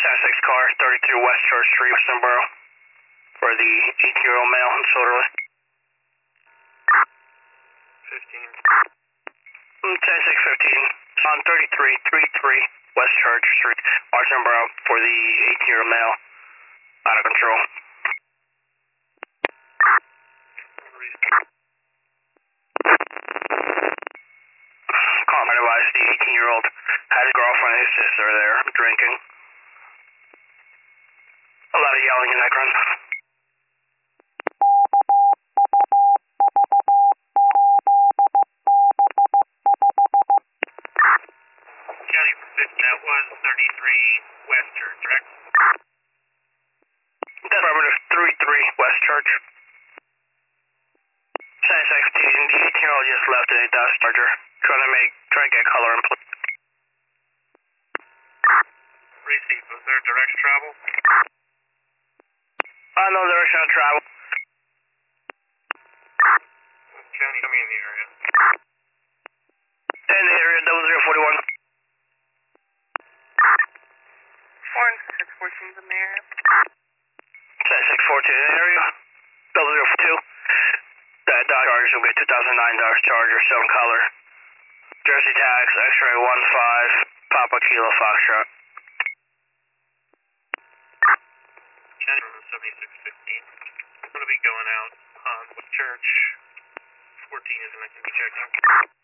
6 car, 32 West Church Street, Westernboro, for the 18-year-old male in Soderley. 15. 10-6-15, on 3333 West Church Street, Westernboro, for the 18-year-old male, out of control. Combat advised, the 18-year-old had his girlfriend and his sister there, drinking. A lot of yelling in that grunt. County for 50, that was 33 West Church, correct? Affirmative, 33 West Church. 10-6-15, the 18-year-old just left in a Dodge Charger, trying to get color and plate. Receive, was there direct travel? No direction of travel. County, show me in the area. In the area, 0041. 614's in the area. 10-6-14 in the area, 002. That Dodge Charger will be a 2009 Dodge Charger, 7 color. Jersey tags, X-ray 15, Papa Kilo Foxtrot. County from 7615. I'm going to be going out on Church. 14 is going to be checked out.